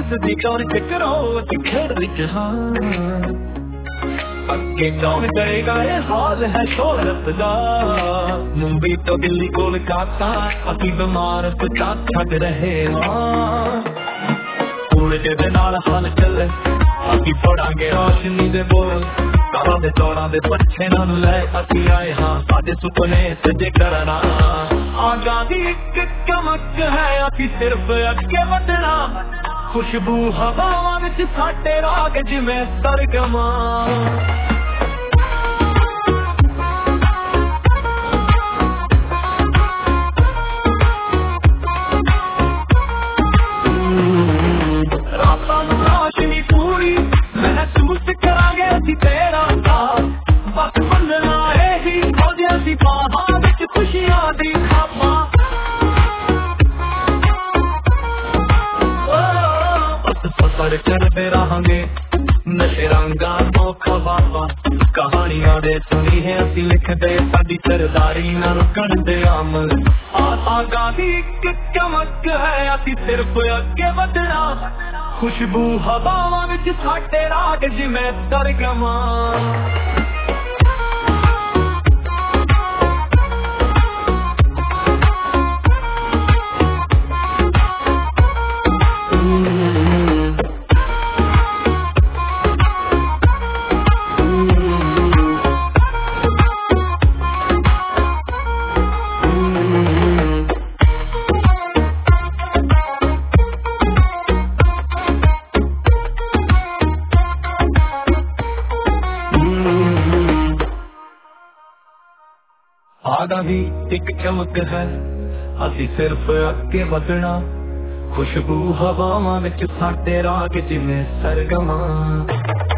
हसदी कौन चकरो खेड़ विच हाँ अगे कौन करेगा ये हाल है शोहरत दा मुंबई तो दिल्ली कोलकाता अभी बीमार पचा छड़ रहे हाँ पूरे दे नाल हाल चले अभी पढ़ांगे रोशनी दे बोल काला दे चौड़ा दे पछे नाल ले असी आए हाँ साडे सुपने सजे करना आजादी एक चमक है असी सिर्फ अगे बढ़ना खुशबू हवावां विच साडे राग जिवें सरगमा रातां नूं रोशनी पूरी महसूस करांगे असी तेरा साथ बस बनना है ही खोदियां सी बाहां विच खुशियां दी खापां फसर करते रहांगे नशे रंगा तो खवाबा कहानियां दे सुनी है असी लिखदे साडी सरदारी ना रुकण दे अमल आगामी एक चमक है असी सिर्फ अगे बढ़ना खुशबू हवावां विच साडे राग जिवें सरगमा आगा भी एक चमक है असी सिर्फ अगे बढ़ना खुशबू हवावां विच साडे राग जिवें सरगमा